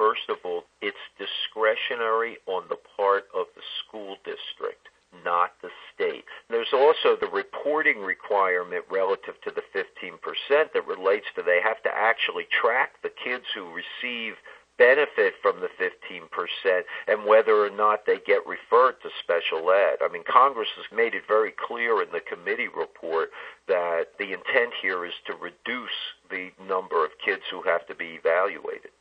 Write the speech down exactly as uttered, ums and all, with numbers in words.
first of all, it's discretionary on the part of the school district, not the state. There's also the reporting requirement relative to the fifteen percent that relates to they have to actually track the kids who receive benefit from the fifteen percent and whether or not they get referred to special ed. I mean, Congress has made it very clear in the committee report that the intent here is to reduce the number of kids who have to be evaluated.